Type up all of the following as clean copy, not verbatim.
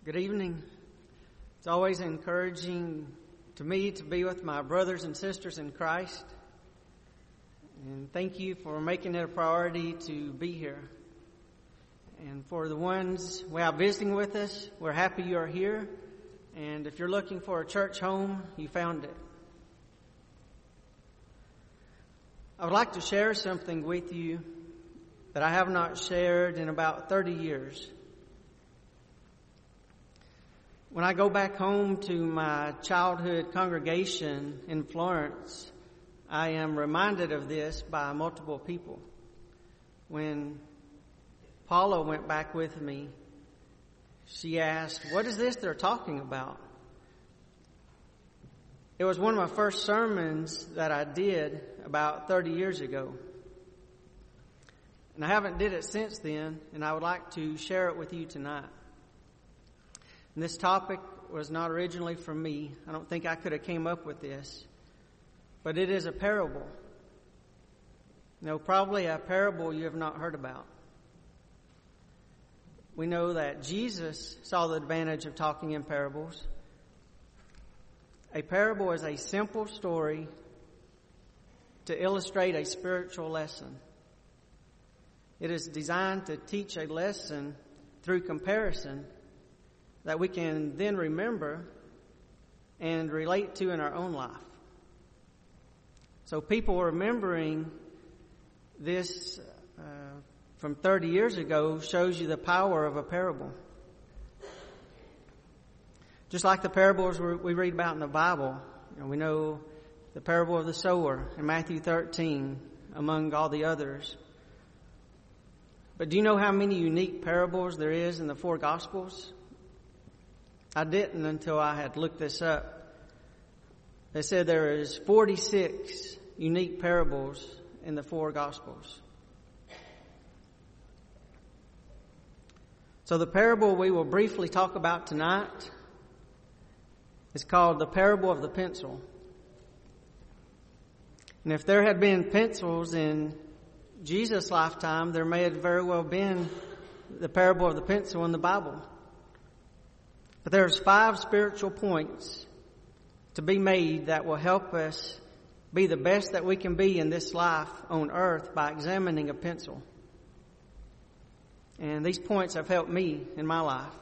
Good evening. It's always encouraging to me to be with my brothers and sisters in Christ. And thank you for making it a priority to be here. And for the ones we have visiting with us, we're happy you are here. And if you're looking for a church home, you found it. I would like to share something with you that I have not shared in about 30 years. When I go back home to my childhood congregation in Florence, I am reminded of this by multiple people. When Paula went back with me, she asked, "What is this they're talking about?" It was one of my first sermons that I did about 30 years ago. And I haven't did it since then, and I would like to share it with you tonight. And this topic was not originally from me. I don't think I could have came up with this. But it is a parable. Probably a parable you have not heard about. We know that Jesus saw the advantage of talking in parables. A parable is a simple story to illustrate a spiritual lesson. It is designed to teach a lesson through comparison that we can then remember and relate to in our own life. So people remembering this from 30 years ago shows you the power of a parable. Just like the parables we read about in the Bible, we know the parable of the sower in Matthew 13, among all the others. But do you know how many unique parables there is in the four Gospels? I didn't until I had looked this up. They said there is 46 unique parables in the four Gospels. So the parable we will briefly talk about tonight is called the parable of the pencil. And if there had been pencils in Jesus' lifetime, there may have very well been the parable of the pencil in the Bible. But there's 5 spiritual points to be made that will help us be the best that we can be in this life on earth by examining a pencil. And these points have helped me in my life.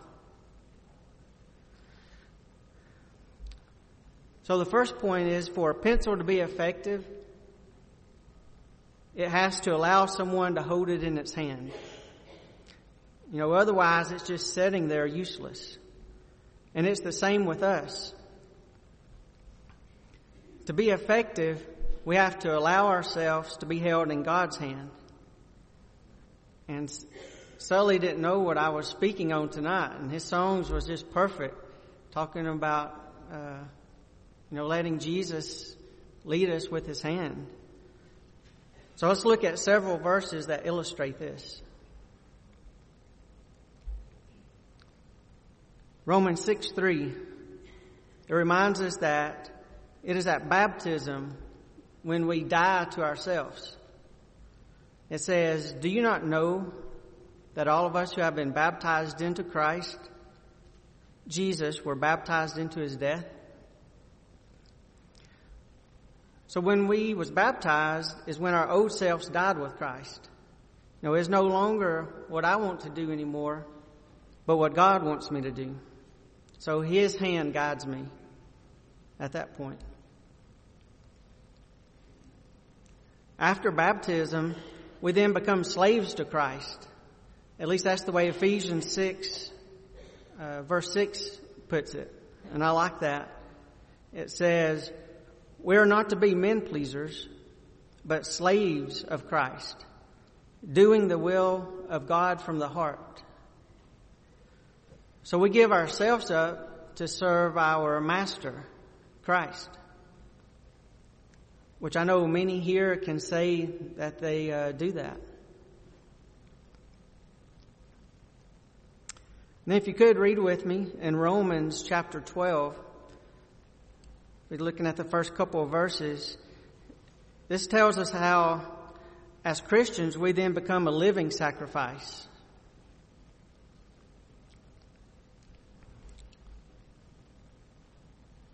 So the first point is, for a pencil to be effective, it has to allow someone to hold it in its hand. Otherwise it's just sitting there useless. And it's the same with us. To be effective, we have to allow ourselves to be held in God's hand. And Sully didn't know what I was speaking on tonight, and his songs was just perfect, talking about, letting Jesus lead us with his hand. So let's look at several verses that illustrate this. Romans 6:3, it reminds us that it is at baptism when we die to ourselves. It says, "Do you not know that all of us who have been baptized into Christ Jesus were baptized into his death?" So when we was baptized is when our old selves died with Christ. It's no longer what I want to do anymore, but what God wants me to do. So his hand guides me at that point. After baptism, we then become slaves to Christ. At least that's the way Ephesians 6, verse 6 puts it. And I like that. It says, "We are not to be men pleasers, but slaves of Christ, doing the will of God from the heart." So we give ourselves up to serve our master, Christ. Which I know many here can say that they do that. And if you could read with me in Romans chapter 12. We're looking at the first couple of verses. This tells us how, as Christians, we then become a living sacrifice.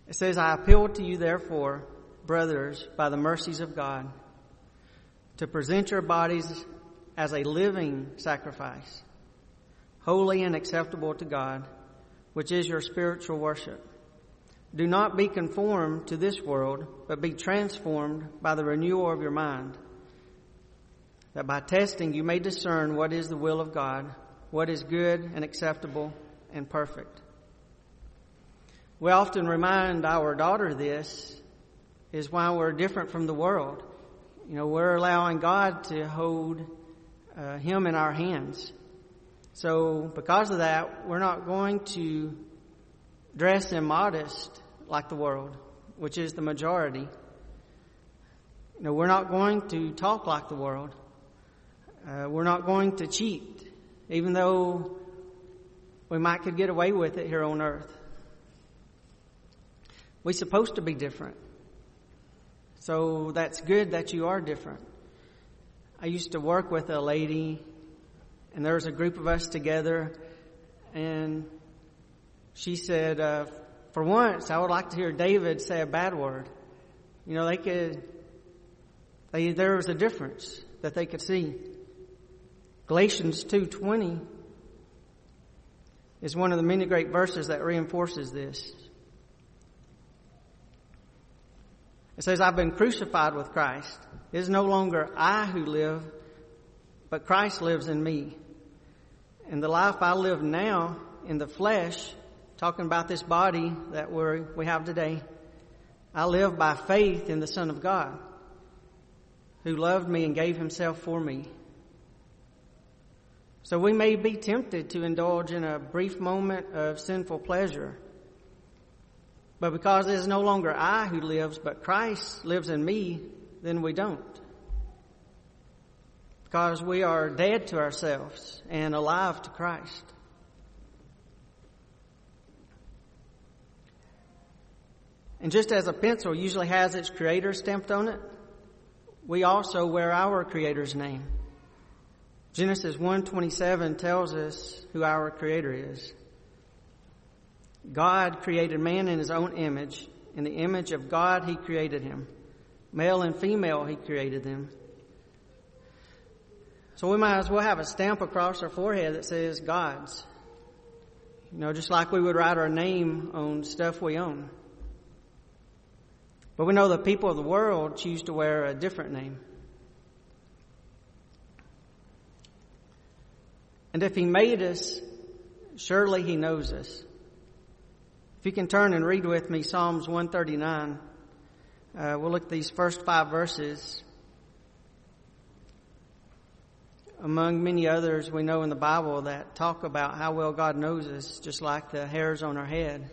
It says, I appeal to you, therefore, brothers, by the mercies of God, to present your bodies as a living sacrifice, holy and acceptable to God, which is your spiritual worship. Do not be conformed to this world, but be transformed by the renewal of your mind, that by testing you may discern what is the will of God, what is good and acceptable and perfect. We often remind our daughter this is why we're different from the world. We're allowing God to hold Him in our hands. So because of that, we're not going to dress immodest like the world, which is the majority. We're not going to talk like the world. We're not going to cheat, even though we could get away with it here on earth. We're supposed to be different. So that's good that you are different. I used to work with a lady, and there was a group of us together, and she said, for once, I would like to hear David say a bad word. There was a difference that they could see. Galatians 2:20 is one of the many great verses that reinforces this. It says, I've been crucified with Christ. It is no longer I who live, but Christ lives in me. And the life I live now in the flesh, talking about this body that we have today, I live by faith in the Son of God, who loved me and gave himself for me. So we may be tempted to indulge in a brief moment of sinful pleasure, but because it is no longer I who lives, but Christ lives in me, then we don't. Because we are dead to ourselves and alive to Christ. And just as a pencil usually has its creator stamped on it, we also wear our Creator's name. Genesis 1:27 tells us who our Creator is. God created man in his own image. In the image of God, he created him. Male and female, he created them. So we might as well have a stamp across our forehead that says God's. Just like we would write our name on stuff we own. But we know the people of the world choose to wear a different name. And if he made us, surely he knows us. If you can turn and read with me Psalms 139, we'll look at these first 5 verses. Among many others we know in the Bible that talk about how well God knows us, just like the hairs on our head.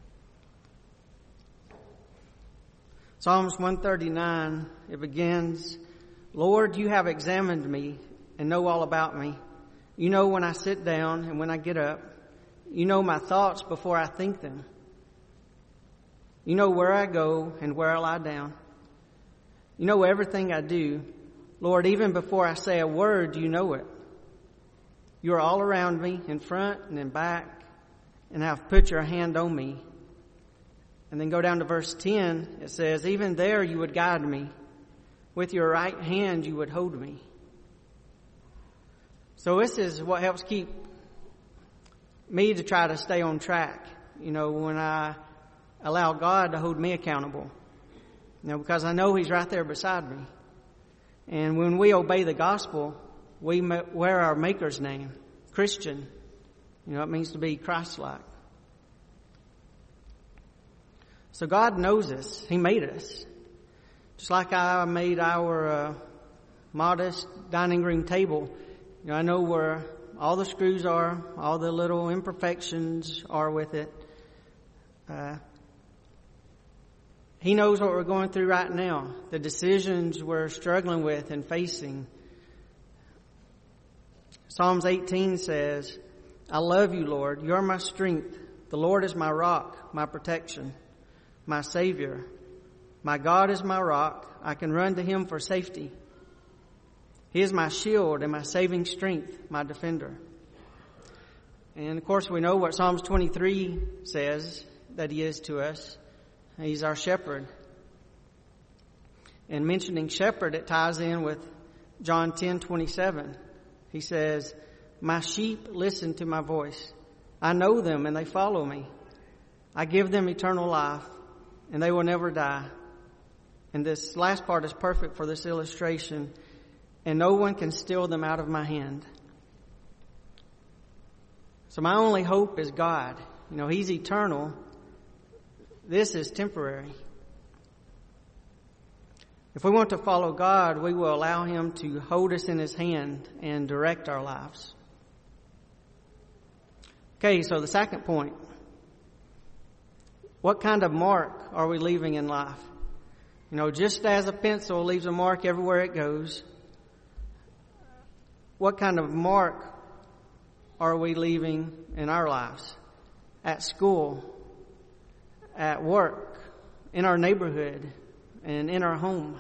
Psalms 139, it begins, Lord, you have examined me and know all about me. You know when I sit down and when I get up. You know my thoughts before I think them. You know where I go and where I lie down. You know everything I do. Lord, even before I say a word, you know it. You are all around me, in front and in back, and have put your hand on me. And then go down to verse 10. It says, even there you would guide me. With your right hand you would hold me. So this is what helps keep me to try to stay on track. When I allow God to hold me accountable. Because I know he's right there beside me. And when we obey the gospel, we wear our Maker's name, Christian. It means to be Christ-like. So God knows us. He made us. Just like I made our modest dining room table. I know where all the screws are, all the little imperfections are with it. He knows what we're going through right now, the decisions we're struggling with and facing. Psalms 18 says, I love you, Lord. You're my strength. The Lord is my rock, my protection, my Savior. My God is my rock. I can run to him for safety. He is my shield and my saving strength, my defender. And of course we know what Psalms 23 says that he is to us. He's our shepherd. And mentioning shepherd, it ties in with John 10:27. He says, "My sheep listen to my voice. I know them and they follow me. I give them eternal life and they will never die." And this last part is perfect for this illustration. "And no one can steal them out of my hand." So my only hope is God. He's eternal. This is temporary. If we want to follow God, we will allow Him to hold us in His hand and direct our lives. Okay, so the second point. What kind of mark are we leaving in life? Just as a pencil leaves a mark everywhere it goes, what kind of mark are we leaving in our lives? At school, at work, in our neighborhood, and in our home.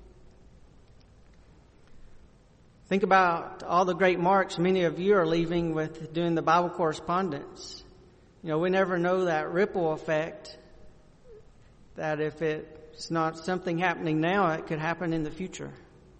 Think about all the great marks many of you are leaving with doing the Bible correspondence. We never know that ripple effect, that if it's not something happening now, it could happen in the future.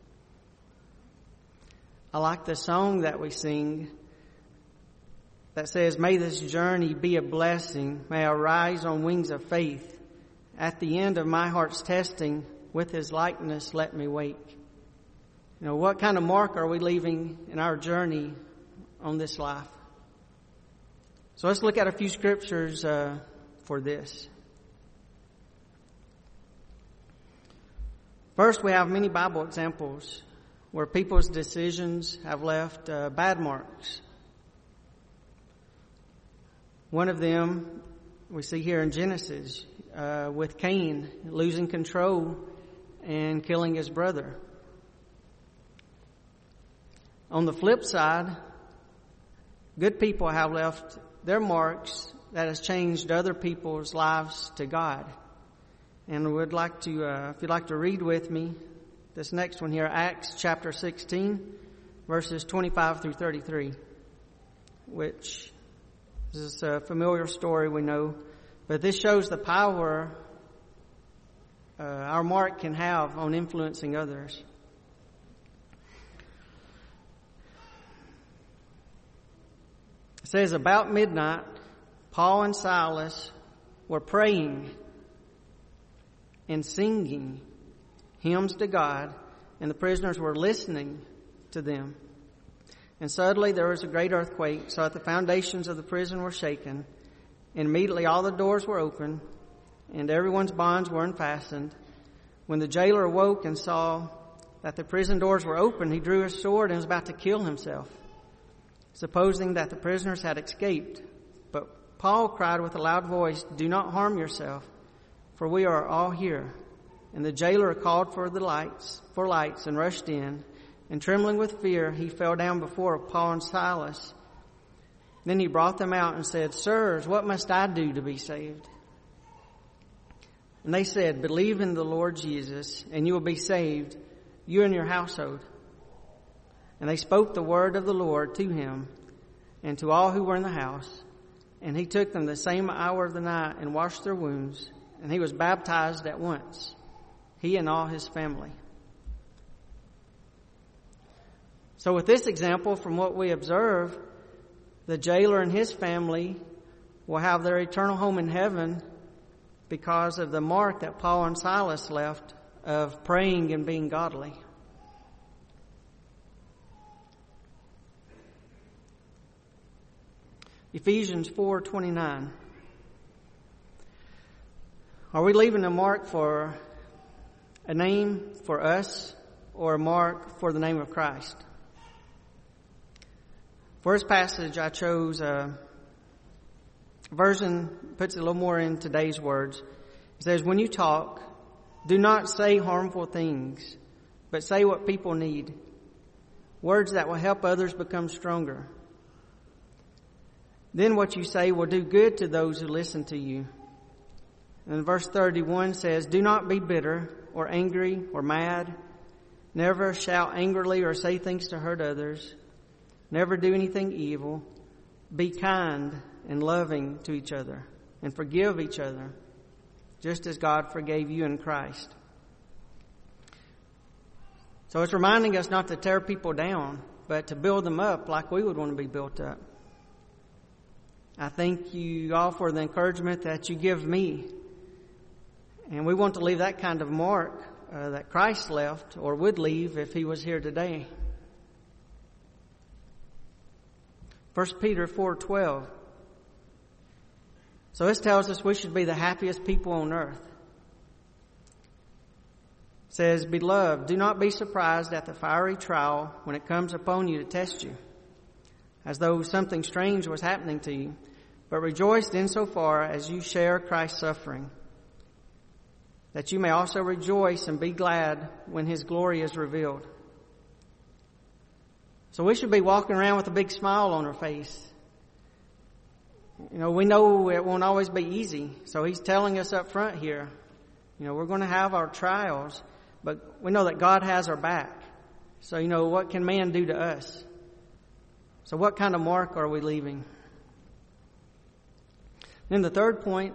I like the song that we sing that says, "May this journey be a blessing. May I rise on wings of faith. At the end of my heart's testing, with His likeness let me wake." What kind of mark are we leaving in our journey on this life? So let's look at a few scriptures for this. First, we have many Bible examples where people's decisions have left bad marks. One of them we see here in Genesis with Cain losing control and killing his brother. On the flip side, good people have left their marks that has changed other people's lives to God. And would like to, if you'd like to read with me, this next one here, Acts chapter 16, verses 25 through 33, which is a familiar story we know, but this shows the power our mark can have on influencing others. It says, "About midnight, Paul and Silas were praying and singing hymns to God, and the prisoners were listening to them. And suddenly there was a great earthquake, so that the foundations of the prison were shaken, and immediately all the doors were open, and everyone's bonds were unfastened. When the jailer awoke and saw that the prison doors were open, he drew his sword and was about to kill himself, supposing that the prisoners had escaped. But Paul cried with a loud voice, 'Do not harm yourself, for we are all here.' And the jailer called for lights and rushed in, and trembling with fear, he fell down before Paul and Silas. Then he brought them out and said, 'Sirs, what must I do to be saved?' And they said, 'Believe in the Lord Jesus, and you will be saved, you and your household.' And they spoke the word of the Lord to him and to all who were in the house. And he took them the same hour of the night and washed their wounds. And he was baptized at once, he and all his family." So with this example, from what we observe, the jailer and his family will have their eternal home in heaven because of the mark that Paul and Silas left of praying and being godly. Ephesians 4:29. Are we leaving a mark for a name for us or a mark for the name of Christ? For this passage, I chose a version puts it a little more in today's words. It says, "When you talk, do not say harmful things, but say what people need. Words that will help others become stronger. Then what you say will do good to those who listen to you." And verse 31 says, "Do not be bitter or angry or mad. Never shout angrily or say things to hurt others. Never do anything evil. Be kind and loving to each other and forgive each other. just as God forgave you in Christ. So it's reminding us not to tear people down, but to build them up like we would want to be built up. I thank you all for the encouragement that you give me. And we want to leave that kind of mark that Christ left or would leave if he was here today. 1 Peter 4:12. So this tells us we should be the happiest people on earth. It says, "Beloved, do not be surprised at the fiery trial when it comes upon you to test you, as though something strange was happening to you, but rejoice insofar as you share Christ's suffering, that you may also rejoice and be glad when his glory is revealed." So we should be walking around with a big smile on our face. We know it won't always be easy. So he's telling us up front here, we're going to have our trials, but we know that God has our back. So, what can man do to us? So what kind of mark are we leaving? Then the third point,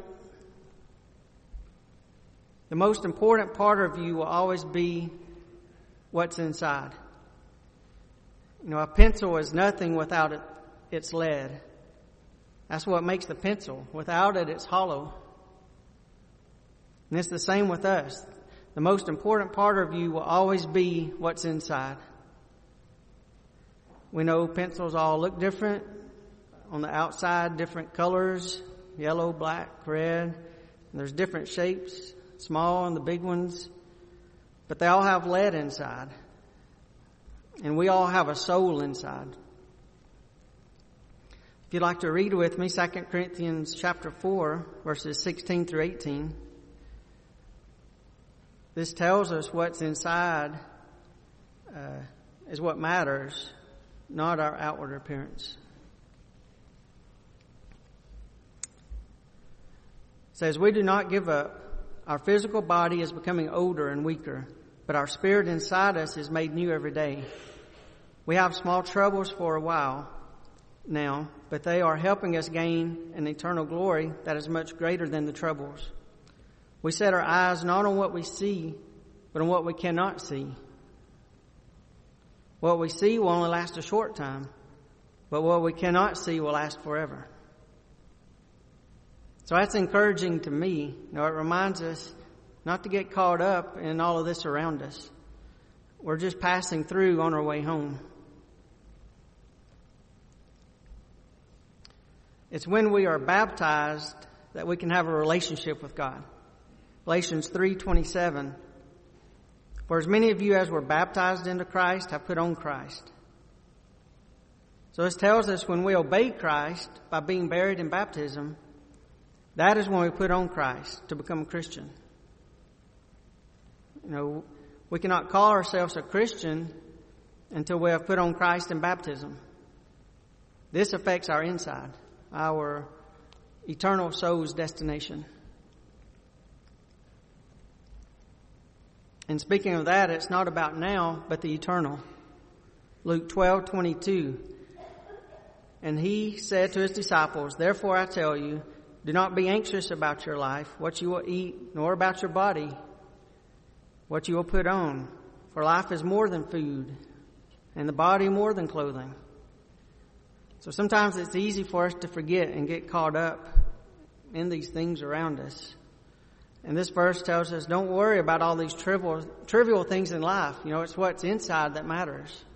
the most important part of you will always be what's inside. A pencil is nothing without its lead. That's what makes the pencil. Without it, it's hollow. And it's the same with us. The most important part of you will always be what's inside. We know pencils all look different. On the outside, different colors, yellow, black, red. And there's different shapes, small and the big ones. But they all have lead inside. And we all have a soul inside. If you'd like to read with me, 2 Corinthians chapter 4, verses 16 through 18. This tells us what's inside is what matters, not our outward appearance. It says, "We do not give up. Our physical body is becoming older and weaker, but our spirit inside us is made new every day. We have small troubles for a while now, but they are helping us gain an eternal glory that is much greater than the troubles. We set our eyes not on what we see, but on what we cannot see. What we see will only last a short time, but what we cannot see will last forever." So that's encouraging to me. It reminds us not to get caught up in all of this around us. We're just passing through on our way home. It's when we are baptized that we can have a relationship with God. Galatians 3:27. "For as many of you as were baptized into Christ have put on Christ." So this tells us when we obey Christ by being buried in baptism, that is when we put on Christ to become a Christian. We cannot call ourselves a Christian until we have put on Christ in baptism. This affects our inside, our eternal soul's destination. And speaking of that, it's not about now, but the eternal. Luke 12:22. "And he said to his disciples, 'Therefore I tell you, do not be anxious about your life, what you will eat, nor about your body, what you will put on. For life is more than food, and the body more than clothing.'" So sometimes it's easy for us to forget and get caught up in these things around us. And this verse tells us, don't worry about all these trivial things in life. It's what's inside that matters.